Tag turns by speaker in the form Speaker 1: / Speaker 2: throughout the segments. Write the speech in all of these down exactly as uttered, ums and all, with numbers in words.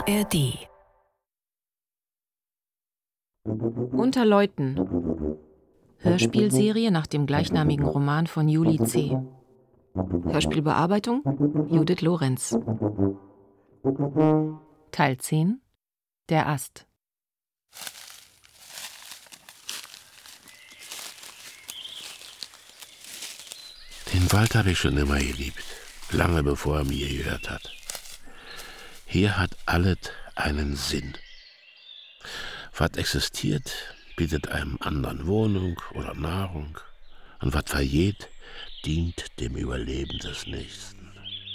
Speaker 1: R D.
Speaker 2: Unter Leuten. Hörspielserie nach dem gleichnamigen Roman von Julie C. Hörspielbearbeitung Judith Lorenz. Teil zehn. Der Ast.
Speaker 3: Den Wald habe ich schon immer geliebt, lange bevor er mir gehört hat. Hier hat alles einen Sinn. Was existiert, bietet einem anderen Wohnung oder Nahrung, und was vergeht, dient dem Überleben des Nächsten.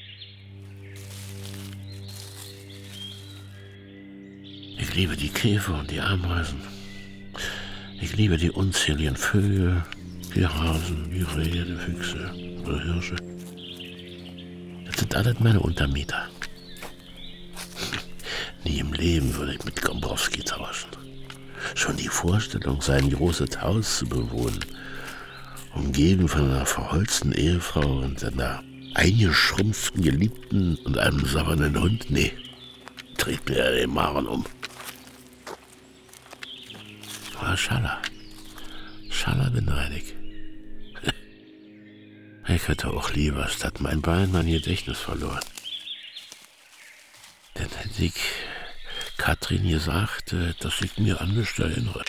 Speaker 3: Ich liebe die Käfer und die Ameisen. Ich liebe die unzähligen Vögel, die Hasen, die Rehe, die Füchse oder Hirsche. Das sind alles meine Untermieter. Nie im Leben würde ich mit Gombrowski tauschen. Schon die Vorstellung, sein großes Haus zu bewohnen, umgeben von einer verholzten Ehefrau und einer eingeschrumpften Geliebten und einem sabbernden Hund, nee, dreht mir ja den Magen um. Aber Schaller, Schaller beneide ich. Ich hätte auch lieber statt mein Bein mein Gedächtnis verloren. Dann hätte ich Katrin gesagt, dass ich mir an nichts erinnere.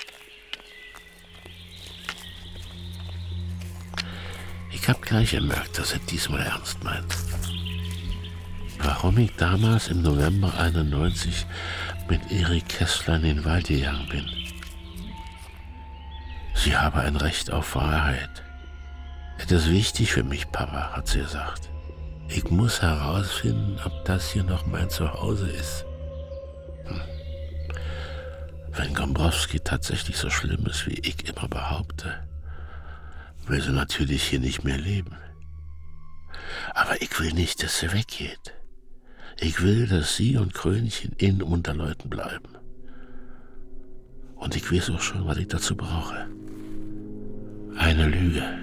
Speaker 3: Ich hab gleich gemerkt, dass er diesmal ernst meint. Warum ich damals im November einundneunzig mit Erik Kessler in den Wald gegangen bin. Sie habe ein Recht auf Wahrheit. Das ist wichtig für mich, Papa, hat sie gesagt. Ich muss herausfinden, ob das hier noch mein Zuhause ist. Hm. Wenn Gombrowski tatsächlich so schlimm ist, wie ich immer behaupte, will sie natürlich hier nicht mehr leben. Aber ich will nicht, dass sie weggeht. Ich will, dass sie und Krönchen in Unterleuten bleiben. Und ich weiß auch schon, was ich dazu brauche. Eine Lüge.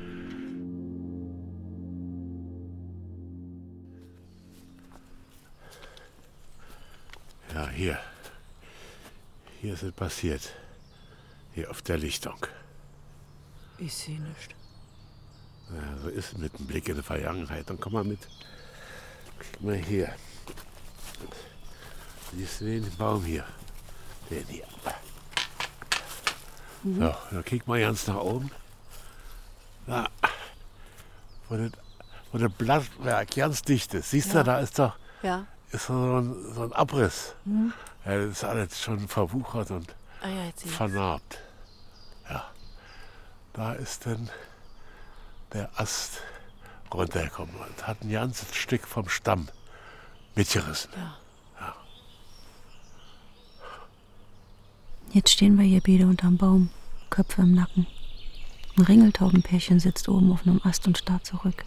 Speaker 3: Ja, hier. Hier ist es passiert. Hier auf der Lichtung.
Speaker 4: Ich sehe nichts.
Speaker 3: Ja, so ist es mit dem Blick in die Vergangenheit. Dann komm mal mit. Guck mal hier. Siehst du den Baum hier? Den hier. Mhm. So, dann kick mal ganz nach oben. Da, wo das, wo das Blattwerk ganz dicht ist. Siehst ja. du, da ist doch
Speaker 4: ja.
Speaker 3: ist so, ein, so ein Abriss. Mhm. Ja, das ist alles schon verwuchert und
Speaker 4: ah, ja,
Speaker 3: vernarbt. Ja. Da ist dann der Ast runtergekommen und hat ein ganzes Stück vom Stamm mitgerissen.
Speaker 4: Ja.
Speaker 3: Ja.
Speaker 5: Jetzt stehen wir hier beide unterm Baum, Köpfe im Nacken. Ein Ringeltaubenpärchen sitzt oben auf einem Ast und starrt zurück.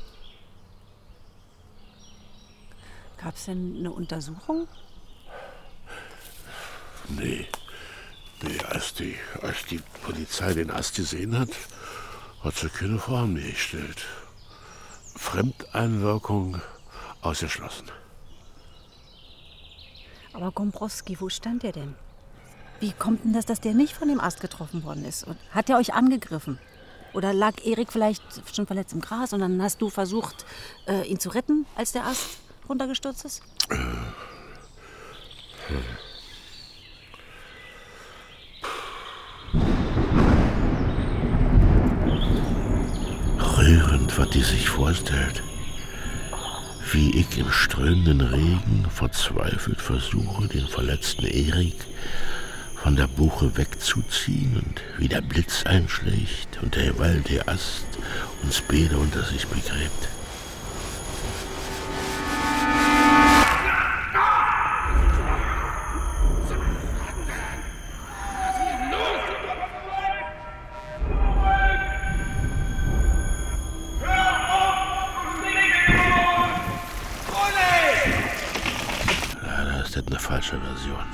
Speaker 4: Gab es denn eine Untersuchung?
Speaker 3: Nee. Nee, als die, als die Polizei den Ast gesehen hat, hat sie keine Fragen mehr gestellt. Fremdeinwirkung ausgeschlossen.
Speaker 4: Aber Gombrowski, wo stand der denn? Wie kommt denn das, dass der nicht von dem Ast getroffen worden ist? Und hat er euch angegriffen? Oder lag Erik vielleicht schon verletzt im Gras und dann hast du versucht, äh, ihn zu retten, als der Ast runtergestürzt ist? Äh. Hm.
Speaker 3: Rührend, was die sich vorstellt. Wie ich im strömenden Regen verzweifelt versuche, den verletzten Erik von der Buche wegzuziehen und wie der Blitz einschlägt und der gewaltige Ast uns beide unter sich begräbt. Eine falsche Version.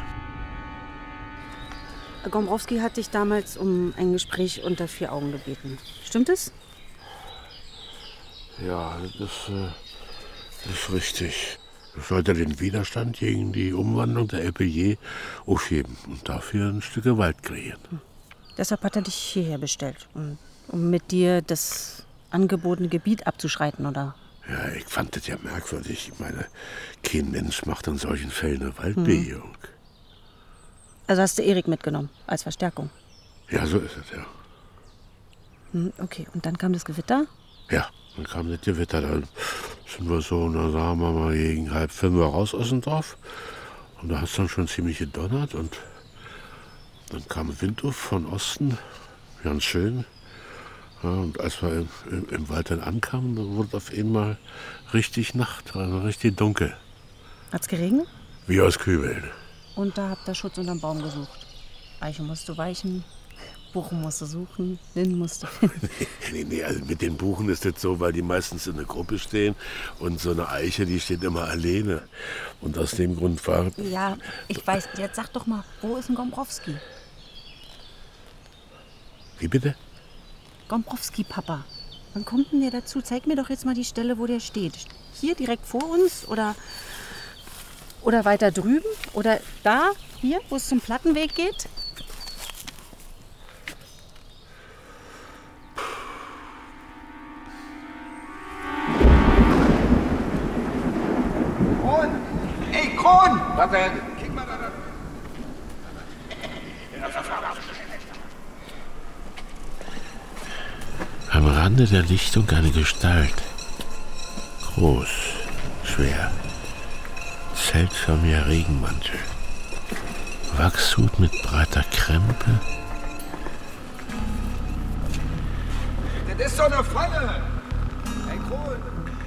Speaker 4: Gombrowski hat dich damals um ein Gespräch unter vier Augen gebeten. Stimmt es?
Speaker 3: Ja, das äh, ist richtig. sollte den Widerstand gegen die Umwandlung der L P G aufheben und dafür ein Stück Wald kreieren.
Speaker 4: Hm. Deshalb hat er dich hierher bestellt, um, um mit dir das angebotene Gebiet abzuschreiten, oder?
Speaker 3: Ja, ich fand das ja merkwürdig. Ich meine, kein Mensch macht in solchen Fällen eine Waldbegehung. Hm.
Speaker 4: Also hast du Erik mitgenommen, als Verstärkung?
Speaker 3: Ja, so ist es, ja.
Speaker 4: Hm, okay, und dann kam das Gewitter?
Speaker 3: Ja, dann kam das Gewitter. Dann sind wir so, na sagen wir mal, gegen halb fünf raus aus dem Dorf. Und da hat es dann schon ziemlich gedonnert. Und dann kam Wind auf von Osten, ganz schön. Ja, und als wir im, im, im Wald dann ankamen, dann wurde es auf einmal richtig Nacht, also richtig dunkel.
Speaker 4: Hat's geregnet?
Speaker 3: Wie aus Kübeln.
Speaker 4: Und da habt ihr Schutz unterm Baum gesucht. Eiche musst du weichen, Buchen musst du suchen, Linden musst du finden.
Speaker 3: nee, nee, also mit den Buchen ist das so, weil die meistens in der Gruppe stehen und so eine Eiche, die steht immer alleine. Und aus dem Grund war...
Speaker 4: Ja, ich weiß, jetzt sag doch mal, wo ist ein Gombrowski?
Speaker 3: Wie bitte?
Speaker 4: Gombrowski, Papa. Wann kommt denn der dazu? Zeig mir doch jetzt mal die Stelle, wo der steht. Hier direkt vor uns oder, oder weiter drüben? Oder da, hier, wo es zum Plattenweg geht?
Speaker 1: Kron! Ey, Kron!
Speaker 3: Was denn?
Speaker 1: Kick mal da. da.
Speaker 3: Am Rande der Lichtung eine Gestalt. Groß, schwer, zeltförmiger Regenmantel, Wachshut mit breiter Krempe.
Speaker 1: Das ist so eine Falle! Hey, Kron!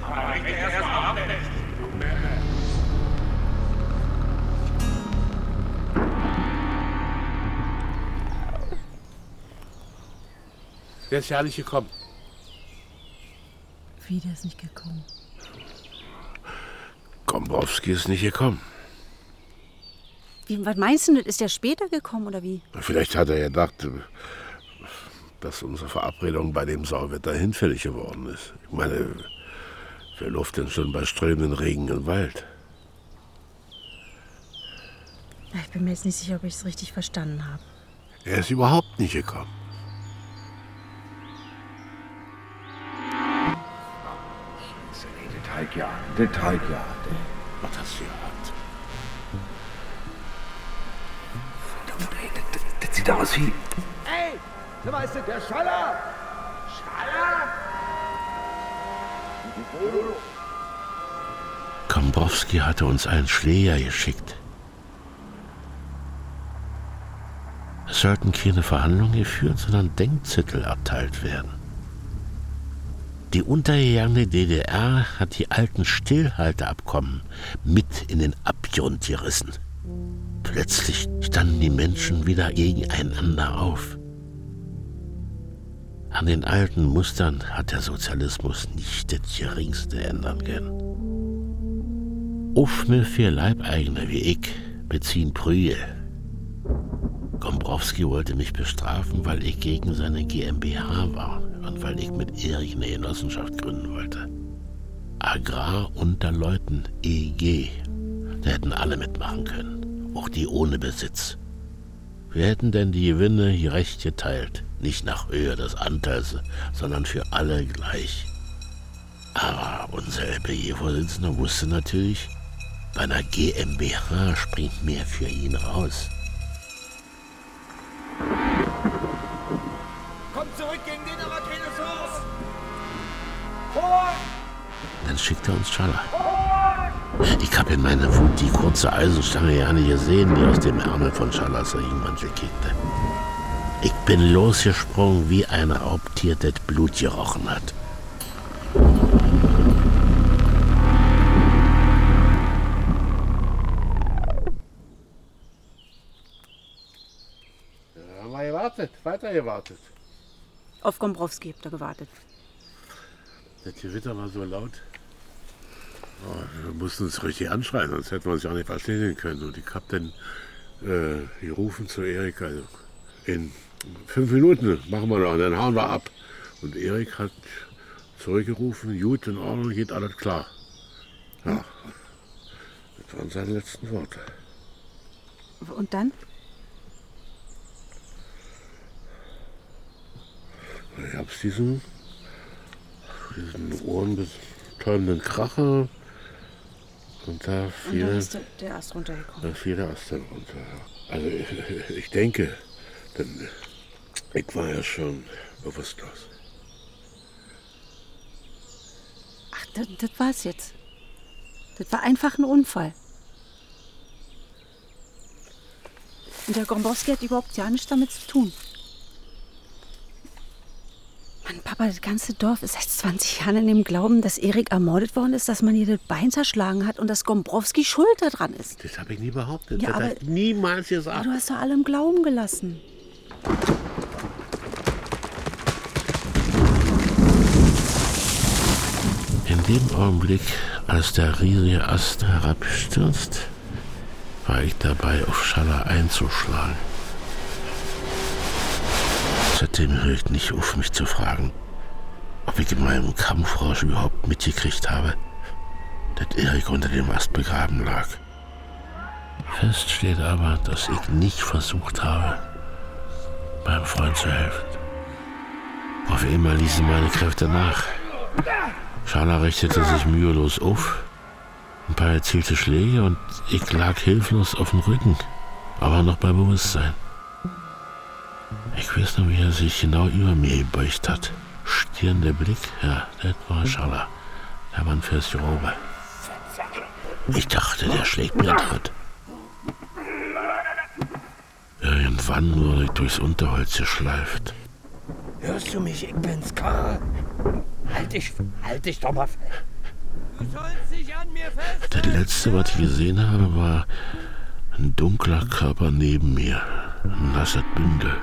Speaker 3: Der ist ja nicht gekommen.
Speaker 4: Wie, der ist nicht gekommen?
Speaker 3: Gombrowski ist nicht gekommen.
Speaker 4: Wie, was meinst du, ist der später gekommen oder wie?
Speaker 3: Vielleicht hat er ja gedacht, dass unsere Verabredung bei dem Sauwetter hinfällig geworden ist. Ich meine, wer läuft denn schon bei strömenden Regen im Wald?
Speaker 4: Ich bin mir jetzt nicht sicher, ob ich es richtig verstanden habe.
Speaker 3: Er ist überhaupt nicht gekommen.
Speaker 1: Detailjahr, Detailjahr.
Speaker 3: Was hast du gehabt?
Speaker 1: Verdammt, ey, das, das, das sieht aus wie... Ey, du weißt, der Schaller! Schaller!
Speaker 3: Gombrowski hatte uns einen Schläger geschickt. Es sollten keine Verhandlungen geführt, sondern Denkzettel erteilt werden. Die untergegangene D D R hat die alten Stillhalteabkommen mit in den Abgrund gerissen. Plötzlich standen die Menschen wieder gegeneinander auf. An den alten Mustern hat der Sozialismus nicht das Geringste ändern können. Auf mir für Leibeigene wie ich beziehen Prügel. Gombrowski wollte mich bestrafen, weil ich gegen seine G m b H war und weil ich mit Erik eine Genossenschaft gründen wollte. Agrarunterleuten E G. Da hätten alle mitmachen können, auch die ohne Besitz. Wir hätten denn die Gewinne gerecht geteilt, nicht nach Höhe des Anteils, sondern für alle gleich. Aber unser L P G-Vorsitzender wusste natürlich, bei einer G m b H springt mehr für ihn raus.
Speaker 1: Komm zurück gegen den, aber keine Chance! Vor!
Speaker 3: Dann schickt er uns Schaller. Ich habe in meiner Wut die kurze Eisenstange ja nicht gesehen, die aus dem Ärmel von Schallers Regenmantel kickte. Ich bin losgesprungen wie ein Raubtier, das Blut gerochen hat. Ja, haben wir gewartet, weiter gewartet.
Speaker 4: Auf Gombrowski habt ihr gewartet.
Speaker 3: Das Gewitter war so laut. Oh, wir mussten uns richtig anschreien, sonst hätten wir uns ja nicht verständigen können. Und ich habe dann äh, gerufen zu Erik, also in fünf Minuten machen wir noch, und dann hauen wir ab. Und Erik hat zurückgerufen, gut, in Ordnung, geht alles klar. Ja. seine letzten Worte.
Speaker 4: Und dann?
Speaker 3: Da gab es diesen, diesen ohrenbetäubenden Kracher und da fiel,
Speaker 4: und dann ist der, der Ast runtergekommen.
Speaker 3: Da fiel der Ast dann runter. Also ich, ich denke, denn ich war ja schon bewusstlos.
Speaker 4: Ach, das, das war's jetzt. Das war einfach ein Unfall. Und der Gombrowski hat überhaupt ja nichts damit zu tun. Mann, Papa, das ganze Dorf ist seit zwanzig Jahren in dem Glauben, dass Erik ermordet worden ist, dass man ihr das Bein zerschlagen hat und dass Gombrowski schuld daran ist.
Speaker 3: Das habe ich nie behauptet.
Speaker 4: Ja,
Speaker 3: das
Speaker 4: aber,
Speaker 3: habe ich niemals gesagt.
Speaker 4: Aber du hast doch alle im Glauben gelassen.
Speaker 3: In dem Augenblick, als der riesige Ast herabstürzt, war ich dabei, auf Schaller einzuschlagen. Seitdem höre ich nicht auf, mich zu fragen, ob ich in meinem Kampfrausch überhaupt mitgekriegt habe, dass Erik unter dem Ast begraben lag. Fest steht aber, dass ich nicht versucht habe, meinem Freund zu helfen. Auf einmal ließen meine Kräfte nach. Schaller richtete sich mühelos auf, ein paar erzielte Schläge und ich lag hilflos auf dem Rücken, aber noch bei Bewusstsein. Ich weiß noch, wie er sich genau über mir gebeugt hat. Stirnender Blick, ja, das war Schaller. Der Mann fürs Grobe. Ich dachte, der schlägt mir tot. Irgendwann wurde ich durchs Unterholz geschleift.
Speaker 1: Hörst du mich? Ich bin's, Karl. Halt dich, halt dich doch mal fest. Du sollst dich an mir fest.
Speaker 3: Das Letzte, was ich gesehen habe, war ein dunkler Körper neben mir. Ein nasses Bündel.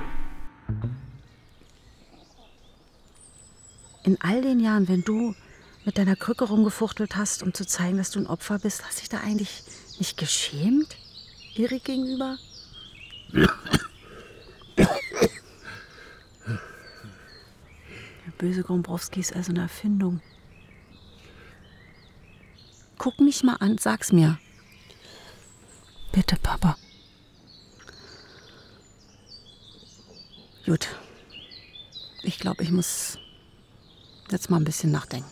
Speaker 4: In all den Jahren, wenn du mit deiner Krücke rumgefuchtelt hast, um zu zeigen, dass du ein Opfer bist, hast du dich da eigentlich nicht geschämt, Erik gegenüber? Der böse Gombrowski ist also eine Erfindung. Guck mich mal an, sag's mir. Bitte, Papa. Gut. Ich glaube, ich muss jetzt mal ein bisschen nachdenken.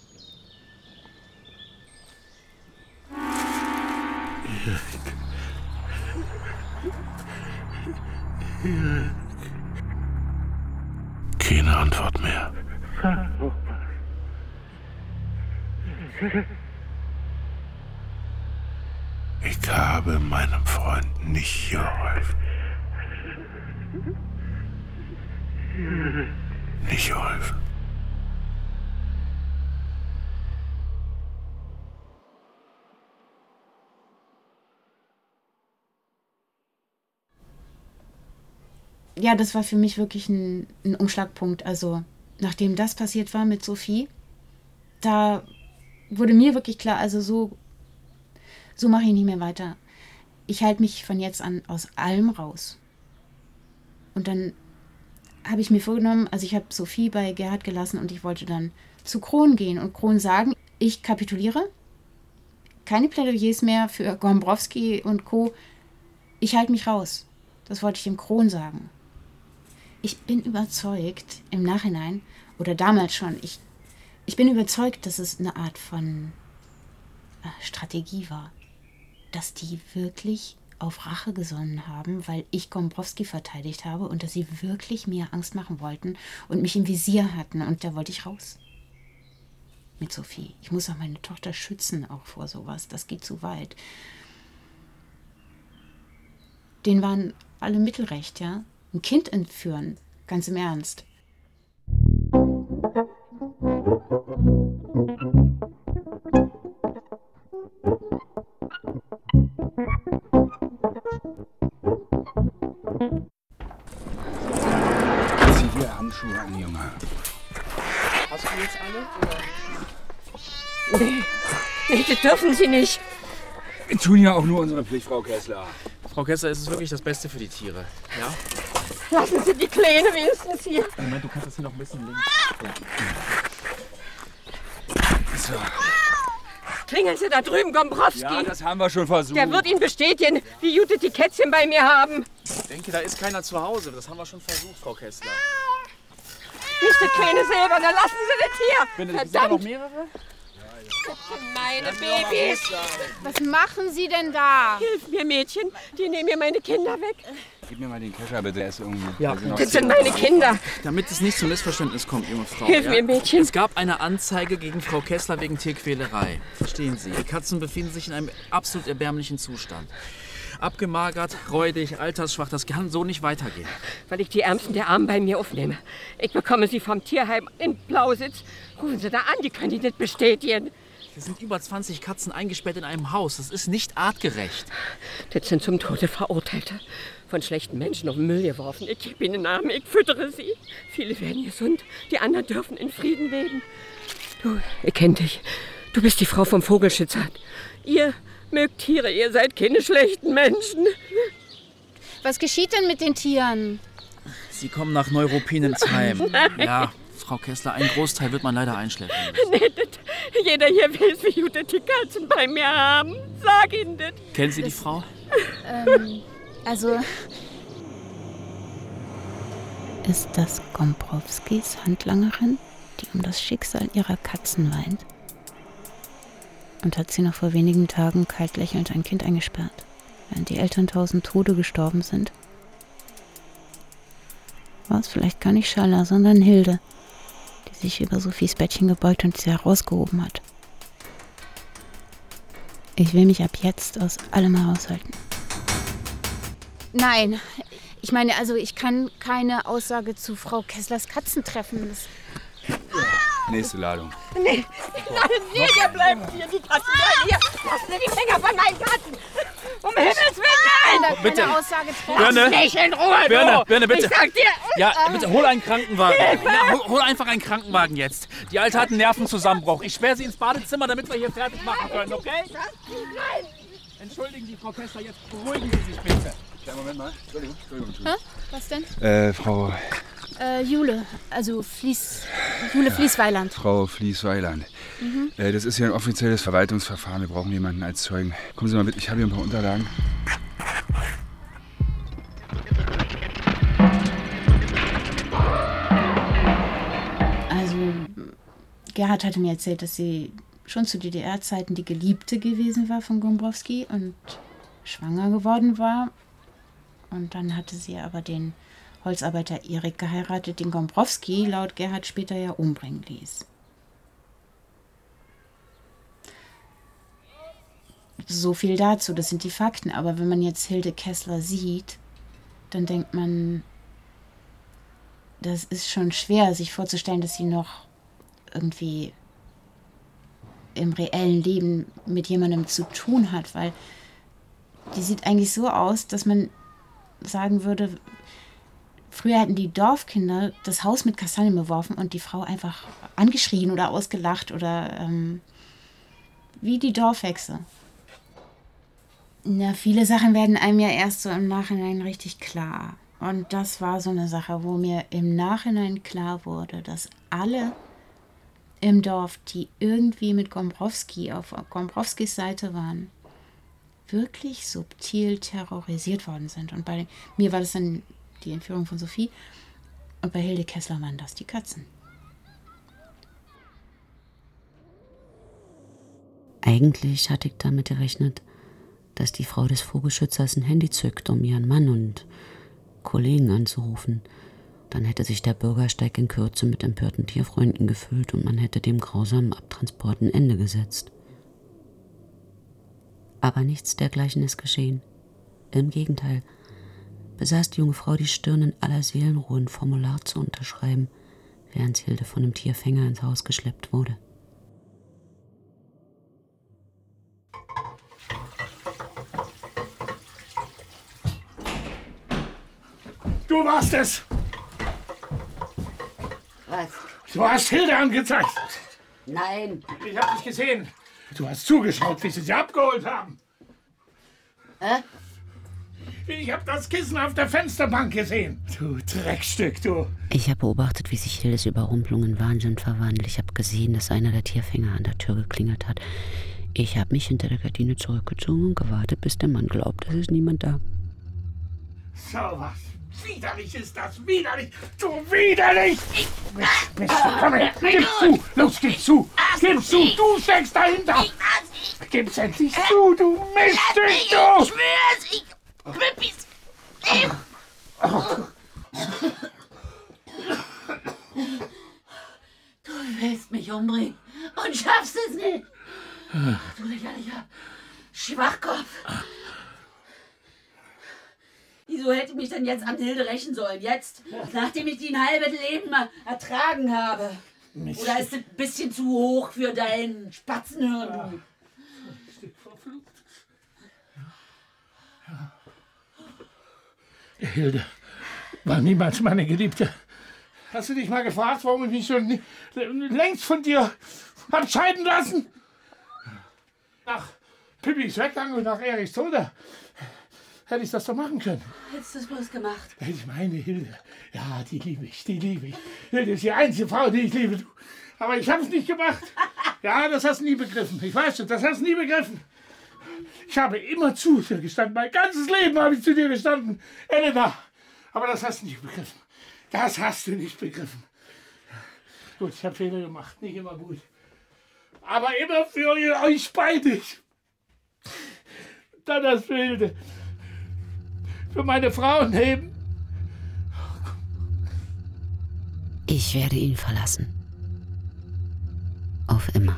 Speaker 3: Keine Antwort mehr. Ich habe meinem Freund nicht geholfen. Nicht geholfen.
Speaker 2: Ja, das war für mich wirklich ein, ein Umschlagpunkt. Also, nachdem das passiert war mit Sophie, da wurde mir wirklich klar, also so, so mache ich nicht mehr weiter. Ich halte mich von jetzt an aus allem raus. Und dann habe ich mir vorgenommen, also ich habe Sophie bei Gerhard gelassen und ich wollte dann zu Kron gehen und Kron sagen, ich kapituliere. Keine Plädoyers mehr für Gombrowski und Co. Ich halte mich raus. Das wollte ich dem Kron sagen. Ich bin überzeugt, im Nachhinein, oder damals schon, ich, ich bin überzeugt, dass es eine Art von äh, Strategie war. Dass die wirklich auf Rache gesonnen haben, weil ich Gombrowski verteidigt habe und dass sie wirklich mir Angst machen wollten und mich im Visier hatten und da wollte ich raus. Mit Sophie. Ich muss auch meine Tochter schützen, auch vor sowas. Das geht zu weit. Denen waren alle Mittel recht, ja? Ein Kind entführen, ganz im Ernst.
Speaker 1: Zieh dir Handschuhe an, Junge. Hast du jetzt alle? Oder?
Speaker 5: Nee, nee, das dürfen Sie nicht.
Speaker 1: Wir tun ja auch nur unsere Pflicht, Frau Kessler.
Speaker 6: Frau Kessler, ist es wirklich das Beste für die Tiere? Ja?
Speaker 5: Lassen Sie die Kleine wenigstens hier.
Speaker 6: Moment, du kannst das hier noch ein bisschen links.
Speaker 1: So.
Speaker 7: Klingeln Sie da drüben, Gombrowski.
Speaker 1: Ja, das haben wir schon versucht.
Speaker 7: Der wird Ihnen bestätigen, wie Judith die Kätzchen bei mir haben.
Speaker 6: Ich denke, da ist keiner zu Hause. Das haben wir schon versucht, Frau Kessler.
Speaker 7: Nicht das kleine Silberne, lassen Sie das hier.
Speaker 6: Bitte, sind da noch mehrere?
Speaker 7: Meine Babys.
Speaker 2: Was machen Sie denn da?
Speaker 7: Hilf mir, Mädchen. Die nehmen mir meine Kinder weg.
Speaker 1: Gib mir mal den Kescher bitte. Er ist irgendwie...
Speaker 6: Ja.
Speaker 7: Das sind meine Kinder.
Speaker 6: Damit es nicht zum Missverständnis kommt, junge Frau.
Speaker 7: Hilf mir, Mädchen.
Speaker 6: Es gab eine Anzeige gegen Frau Kessler wegen Tierquälerei. Verstehen Sie, die Katzen befinden sich in einem absolut erbärmlichen Zustand. Abgemagert, räudig, altersschwach, das kann so nicht weitergehen.
Speaker 7: Weil ich die Ärmsten der Armen bei mir aufnehme. Ich bekomme sie vom Tierheim in Blausitz. Rufen Sie da an, die können die nicht bestätigen.
Speaker 6: Hier sind über zwanzig Katzen eingesperrt in einem Haus. Das ist nicht artgerecht.
Speaker 7: Das sind zum Tode Verurteilte. Von schlechten Menschen auf den Müll geworfen. Ich gebe ihnen Namen, ich füttere sie. Viele werden gesund, die anderen dürfen in Frieden leben. Du, ich kenn dich. Du bist die Frau vom Vogelschützer. Ihr mögt Tiere, ihr seid keine schlechten Menschen.
Speaker 2: Was geschieht denn mit den Tieren?
Speaker 6: Sie kommen nach Neuruppin ins Heim. Ja, Frau Kessler, ein Großteil wird man leider einschleppen müssen.
Speaker 7: Nee, das, jeder hier weiß, wie Judith die Katzen bei mir haben. Sag ihnen das.
Speaker 6: Kennen Sie die Frau?
Speaker 2: Ähm, also... Ist das Gombrowskis Handlangerin, die um das Schicksal ihrer Katzen weint? Und hat sie noch vor wenigen Tagen kalt lächelnd ein Kind eingesperrt, während die Eltern tausend Tode gestorben sind? War es vielleicht gar nicht Schalla, sondern Hilde, die sich über Sophies Bettchen gebeugt und sie herausgehoben hat? Ich will mich ab jetzt aus allem heraushalten. Nein, ich meine, also ich kann keine Aussage zu Frau Kesslers Katzen treffen. Das
Speaker 1: Nächste Ladung.
Speaker 7: Nee, nein, nee, der bleibt hier, die Katzen bleiben hier. Lassen Sie die Finger von meinen Katzen. Um Himmels Willen, nein.
Speaker 2: keine
Speaker 6: Bitte.
Speaker 2: Aussage treffen.
Speaker 6: Birne.
Speaker 7: Lass mich in Ruhe,
Speaker 6: Birne,
Speaker 7: du.
Speaker 6: Birne, bitte.
Speaker 7: Ich sag dir.
Speaker 6: Ja, bitte, hol einen Krankenwagen. Ja, hol, hol einfach einen Krankenwagen jetzt. Die Alte hat einen Nervenzusammenbruch. Ich sperre sie ins Badezimmer, damit wir hier fertig machen können, okay?
Speaker 7: Nein.
Speaker 6: Entschuldigen Sie, Frau Kessler, jetzt beruhigen Sie sich bitte.
Speaker 1: Kleinen Moment mal. Entschuldigung, Entschuldigung.
Speaker 2: Hä? Was denn?
Speaker 1: Äh, Frau...
Speaker 2: Äh, Jule, also Fließ, Jule Fließweiland.
Speaker 1: Frau Fließweiland. Mhm. Äh, das ist hier ein offizielles Verwaltungsverfahren. Wir brauchen jemanden als Zeugen. Kommen Sie mal mit, ich habe hier ein paar Unterlagen.
Speaker 2: Also, Gerhard hatte mir erzählt, dass sie schon zu D D R-Zeiten die Geliebte gewesen war von Gombrowski und schwanger geworden war. Und dann hatte sie aber den Holzarbeiter Erik geheiratet, den Gombrowski laut Gerhard später ja umbringen ließ. So viel dazu, das sind die Fakten. Aber wenn man jetzt Hilde Kessler sieht, dann denkt man, das ist schon schwer, sich vorzustellen, dass sie noch irgendwie im reellen Leben mit jemandem zu tun hat, weil die sieht eigentlich so aus, dass man sagen würde, früher hätten die Dorfkinder das Haus mit Kastanien beworfen und die Frau einfach angeschrien oder ausgelacht oder ähm, wie die Dorfhexe. Na, viele Sachen werden einem ja erst so im Nachhinein richtig klar. Und das war so eine Sache, wo mir im Nachhinein klar wurde, dass alle im Dorf, die irgendwie mit Gombrowski auf Gombrowskis Seite waren, wirklich subtil terrorisiert worden sind. Und bei mir war das dann die Entführung von Sophie. Und bei Hilde Kessler waren das die Katzen.
Speaker 5: Eigentlich hatte ich damit gerechnet, dass die Frau des Vogelschützers ein Handy zückt, um ihren Mann und Kollegen anzurufen. Dann hätte sich der Bürgersteig in Kürze mit empörten Tierfreunden gefüllt und man hätte dem grausamen Abtransport ein Ende gesetzt. Aber nichts dergleichen ist geschehen. Im Gegenteil besaß die junge Frau die Stirn, in aller Seelenruhe ein Formular zu unterschreiben, während Hilde von einem Tierfänger ins Haus geschleppt wurde.
Speaker 8: Du warst es!
Speaker 9: Was?
Speaker 8: Du hast Hilde angezeigt!
Speaker 9: Nein!
Speaker 8: Ich hab dich gesehen! Du hast zugeschaut, wie sie sie abgeholt haben!
Speaker 9: Hä?
Speaker 8: Ich hab das Kissen auf der Fensterbank gesehen! Du Dreckstück, du!
Speaker 5: Ich habe beobachtet, wie sich Hildes Überrumpelung in Wahnsinn verwandelt. Ich habe gesehen, dass einer der Tierfänger an der Tür geklingelt hat. Ich habe mich hinter der Gardine zurückgezogen und gewartet, bis der Mann glaubt, es ist niemand da.
Speaker 8: So was. Widerlich ist das, widerlich! Du widerlich! Bist, bist du, komm her, gib zu! Los, gib zu! Gib zu, du steckst dahinter! Gib's endlich zu, du Miststück, du!
Speaker 9: Ich schwör's, ich... Pippis! Du willst mich umbringen und schaffst es nicht! Du lächerlicher Schwachkopf! Wieso hätte ich mich denn jetzt an Hilde rächen sollen? Jetzt? Nachdem ich die ein halbes Leben mal ertragen habe. Mist. Oder ist das ein bisschen zu hoch für dein Spatzenhirn? Ja. Ein Stück verflucht.
Speaker 8: Ja. Ja. Hilde war niemals meine Geliebte. Hast du dich mal gefragt, warum ich mich schon längst von dir hab scheiden lassen? Nach Pippis Weggang und nach Eriks Tode hätte ich das doch machen können.
Speaker 9: Hättest du es bloß gemacht?
Speaker 8: Ich meine Hilde. Ja, die liebe ich, die liebe ich. Hilde ist die einzige Frau, die ich liebe. Du. Aber ich habe es nicht gemacht. Ja, das hast du nie begriffen. Ich weiß schon, das hast du nie begriffen. Ich habe immer zu dir gestanden. Mein ganzes Leben habe ich zu dir gestanden. Elena. Aber das hast du nicht begriffen. Das hast du nicht begriffen. Gut, ich habe Fehler gemacht. Nicht immer gut. Aber immer für euch beide. Dann das Hilde. Für meine Frauen heben.
Speaker 5: Ich werde ihn verlassen. Auf immer.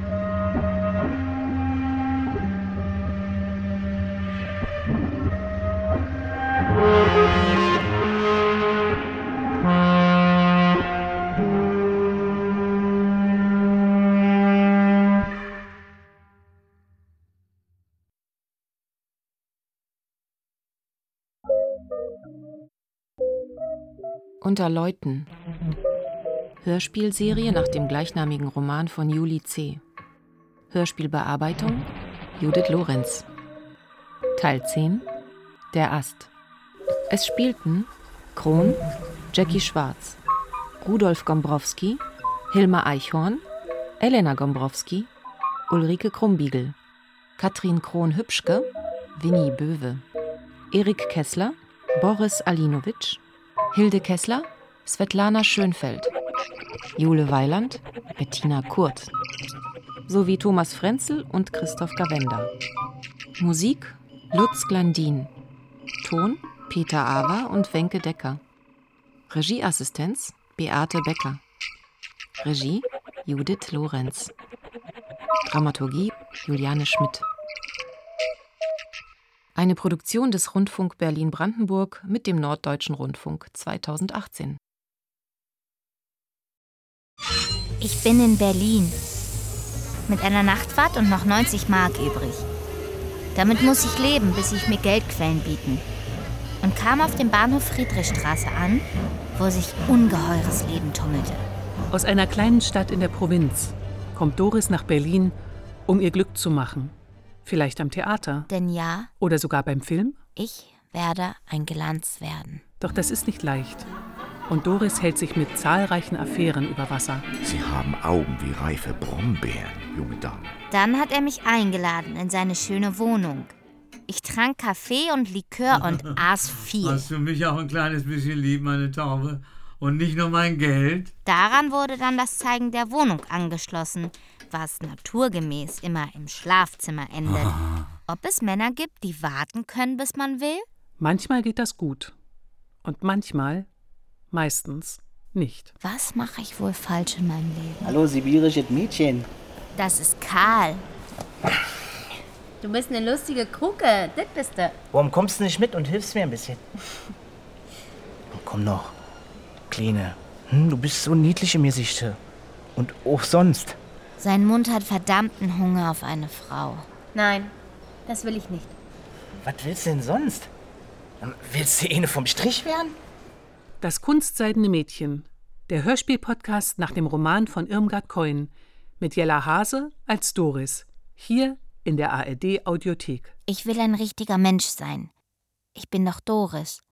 Speaker 10: Unter Leuten. Hörspielserie nach dem gleichnamigen Roman von Julie C. Hörspielbearbeitung Judith Lorenz. Teil zehn. Der Ast. Es spielten Kron, Jackie Schwarz, Rudolf Gombrowski, Hilma Eichhorn, Elena Gombrowski, Ulrike Krumbiegel, Katrin Krohn-Hübschke, Winnie Böwe, Erik Kessler, Boris Alinowitsch, Hilde Kessler, Svetlana Schönfeld, Jule Weiland, Bettina Kurt, sowie Thomas Frenzel und Christoph Gawenda. Musik Lutz Glandin, Ton Peter Awer und Wenke Decker, Regieassistenz Beate Becker, Regie Judith Lorenz, Dramaturgie Juliane Schmidt. Eine Produktion des Rundfunk Berlin-Brandenburg mit dem Norddeutschen Rundfunk zweitausendachtzehn.
Speaker 11: Ich bin in Berlin. Mit einer Nachtfahrt und noch neunzig Mark übrig. Damit muss ich leben, bis sich mir Geldquellen bieten. Und kam auf dem Bahnhof Friedrichstraße an, wo sich ungeheures Leben tummelte.
Speaker 12: Aus einer kleinen Stadt in der Provinz kommt Doris nach Berlin, um ihr Glück zu machen. Vielleicht am Theater.
Speaker 11: Denn ja.
Speaker 12: Oder sogar beim Film.
Speaker 11: Ich werde ein Glanz werden.
Speaker 12: Doch das ist nicht leicht. Und Doris hält sich mit zahlreichen Affären über Wasser.
Speaker 1: Sie haben Augen wie reife Brombeeren, junge Dame.
Speaker 11: Dann hat er mich eingeladen in seine schöne Wohnung. Ich trank Kaffee und Likör und aß viel.
Speaker 13: Hast du mich auch ein kleines bisschen lieb, meine Taube? Und nicht nur mein Geld?
Speaker 11: Daran wurde dann das Zeigen der Wohnung angeschlossen, was naturgemäß immer im Schlafzimmer endet.
Speaker 13: Ah.
Speaker 11: Ob es Männer gibt, die warten können, bis man will?
Speaker 12: Manchmal geht das gut. Und manchmal, meistens, nicht.
Speaker 11: Was mache ich wohl falsch in meinem Leben?
Speaker 14: Hallo, sibirisches Mädchen.
Speaker 11: Das ist Karl. Du bist eine lustige Kruke, das bist du.
Speaker 14: Warum kommst du nicht mit und hilfst mir ein bisschen? Oh, komm noch, Kleine. Hm, du bist so niedlich im Gesicht. Und auch sonst.
Speaker 11: Sein Mund hat verdammten Hunger auf eine Frau. Nein, das will ich nicht.
Speaker 14: Was willst du denn sonst? Willst du eine vom Strich werden?
Speaker 12: Das kunstseidene Mädchen. Der Hörspiel-Podcast nach dem Roman von Irmgard Keun. Mit Jella Hase als Doris. Hier in der A R D-Audiothek.
Speaker 11: Ich will ein richtiger Mensch sein. Ich bin doch Doris.